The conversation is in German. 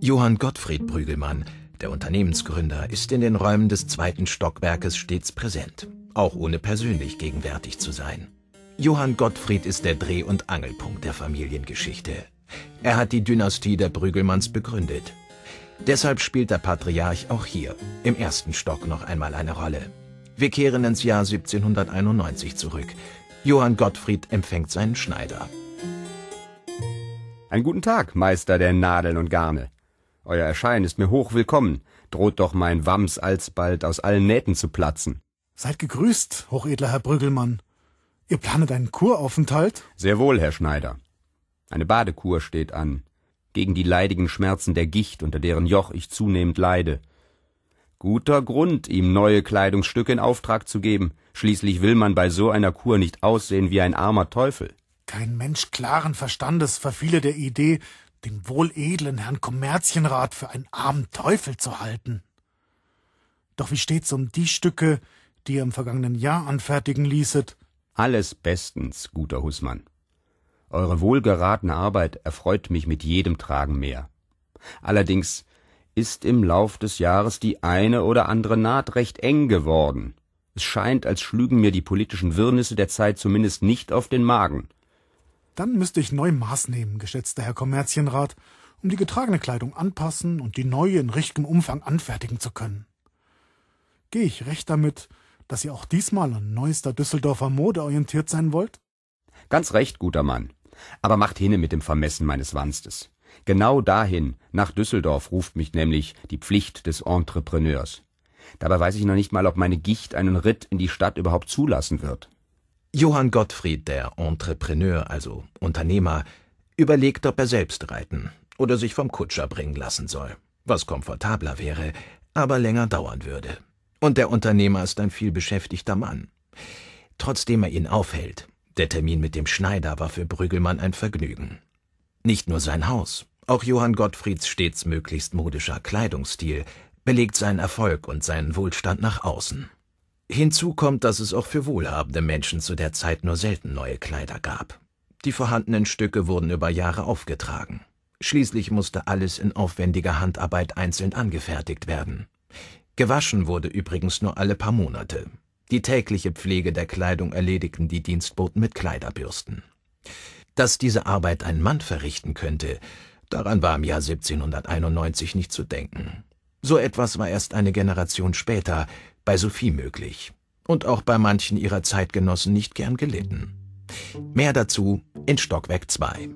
Johann Gottfried Brüggelmann, der Unternehmensgründer, ist in den Räumen des zweiten Stockwerkes stets präsent, auch ohne persönlich gegenwärtig zu sein. Johann Gottfried ist der Dreh- und Angelpunkt der Familiengeschichte. Er hat die Dynastie der Brüggelmanns begründet. Deshalb spielt der Patriarch auch hier, im ersten Stock, noch einmal eine Rolle. Wir kehren ins Jahr 1791 zurück. Johann Gottfried empfängt seinen Schneider. Einen guten Tag, Meister der Nadeln und Garne. Euer Erscheinen ist mir hochwillkommen. Droht doch mein Wams alsbald aus allen Nähten zu platzen. Seid gegrüßt, hochedler Herr Brüggelmann. Ihr planet einen Kuraufenthalt? Sehr wohl, Herr Schneider. Eine Badekur steht an, gegen die leidigen Schmerzen der Gicht, unter deren Joch ich zunehmend leide. Guter Grund, ihm neue Kleidungsstücke in Auftrag zu geben. Schließlich will man bei so einer Kur nicht aussehen wie ein armer Teufel. Kein Mensch klaren Verstandes verfiele der Idee, den wohledlen Herrn Kommerzienrat für einen armen Teufel zu halten. Doch wie steht's um die Stücke, die ihr im vergangenen Jahr anfertigen ließet? Alles bestens, guter Husmann. Eure wohlgeratene Arbeit erfreut mich mit jedem Tragen mehr. Allerdings ist im Lauf des Jahres die eine oder andere Naht recht eng geworden. Es scheint, als schlügen mir die politischen Wirrnisse der Zeit zumindest nicht auf den Magen. Dann müsste ich neu Maß nehmen, geschätzter Herr Kommerzienrat, um die getragene Kleidung anpassen und die neue in richtigem Umfang anfertigen zu können. Gehe ich recht damit, dass ihr auch diesmal an neuester Düsseldorfer Mode orientiert sein wollt? Ganz recht, guter Mann. Aber macht hinne mit dem Vermessen meines Wanstes. Genau dahin, nach Düsseldorf, ruft mich nämlich die Pflicht des Entrepreneurs. Dabei weiß ich noch nicht mal, ob meine Gicht einen Ritt in die Stadt überhaupt zulassen wird. Johann Gottfried, der Entrepreneur, also Unternehmer, überlegt, ob er selbst reiten oder sich vom Kutscher bringen lassen soll, was komfortabler wäre, aber länger dauern würde. Und der Unternehmer ist ein vielbeschäftigter Mann. Trotzdem er ihn aufhält, der Termin mit dem Schneider war für Brüggelmann ein Vergnügen. Nicht nur sein Haus, auch Johann Gottfrieds stets möglichst modischer Kleidungsstil belegt seinen Erfolg und seinen Wohlstand nach außen. Hinzu kommt, dass es auch für wohlhabende Menschen zu der Zeit nur selten neue Kleider gab. Die vorhandenen Stücke wurden über Jahre aufgetragen. Schließlich musste alles in aufwendiger Handarbeit einzeln angefertigt werden. Gewaschen wurde übrigens nur alle paar Monate. Die tägliche Pflege der Kleidung erledigten die Dienstboten mit Kleiderbürsten. Dass diese Arbeit ein Mann verrichten könnte, daran war im Jahr 1791 nicht zu denken. So etwas war erst eine Generation später bei Sophie möglich und auch bei manchen ihrer Zeitgenossen nicht gern gelitten. Mehr dazu in Stockwerk 2.